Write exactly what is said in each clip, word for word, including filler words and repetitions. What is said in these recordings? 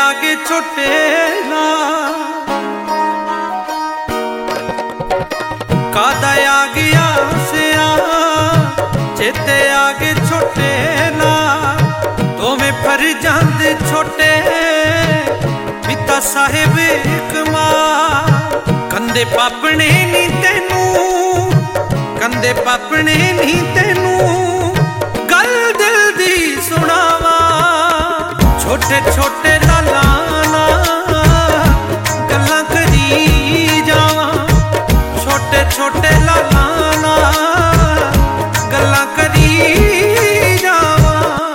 आगे छोटे ना कादा आ गया सिया चेते आगे छोटे ना तो में फर जांद छोटे पिता साहेब कमा कंदे पापने नी तेनू कंदे पापने नी तेनू गल दिल दी सुनावा छोटे छोटे लाला ना गल्लां करी जावा छोटे छोटे लाला ना गल्लां करी जावा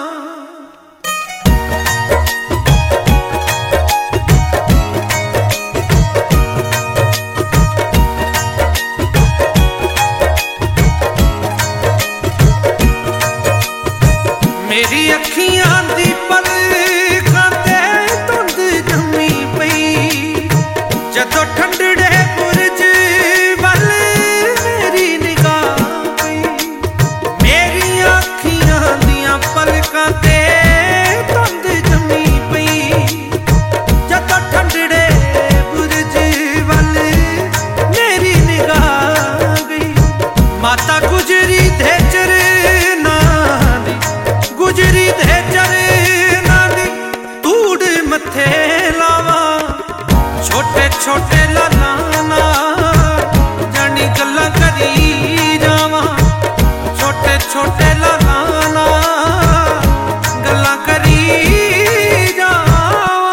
मेरी अखियां दी पलकां ते धुंध जमी पई जदों ठंडड़े बुरज वल मेरी निगाह पई मेरी अखियां दियां पलकां ते धुंध जमी पई जदों ठंडड़े बुरज वल मेरी निगाह गई माता गुजरी थे चरना दी गुजरी थे चरना दी तूड़ मथे लावा छोटे छोटे लाला ना जानी गल्लां करी जावा छोटे छोटे लाला ना गल्लां करी जावा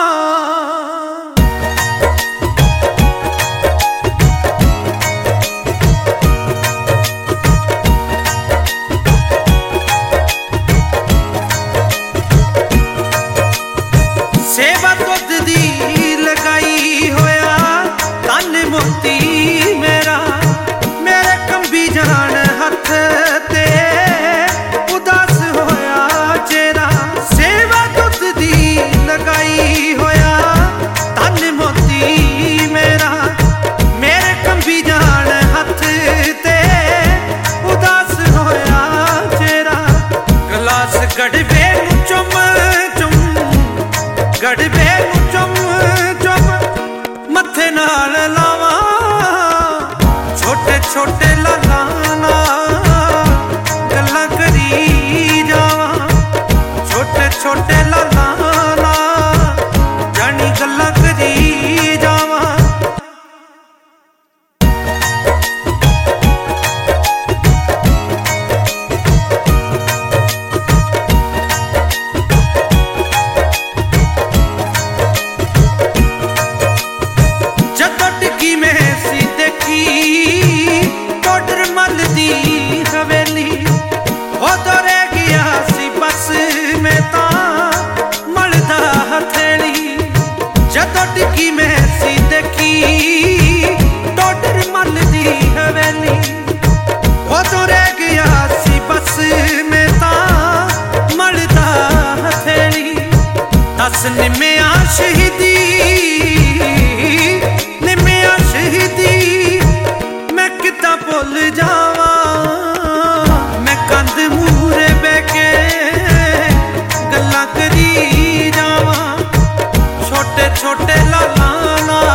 सेवा दुध दी लगाई होया तन मोती मेरा मेरे कंबी जान हथ ते उदास होया चेहरा सेवा दुध दी लगाई होया तन मोती मेरा मेरे कंबी जान हथ ते उदास होया चेहरा गलास गड़बे चुम चुम गड़बे चुम चुम मथे नाल लावा छोटे छोटे लाला ना गल्लां करी जावा छोटे छोटे लाला ना जानी गल्लां करी जावा जदों टिकी में सी देखी टोडर मल दी हवेली उदों रह गया सी बस में तां मलदा हथेली जदों टिकी में सी देखी टोडर मल दी हवेली उदों रह गया सी बस में तां मलदा हथेली दस निम्मिया शहीदी भुल जावा मैं कंध मूरे बैके गल्लां करी जावा छोटे छोटे लाला ना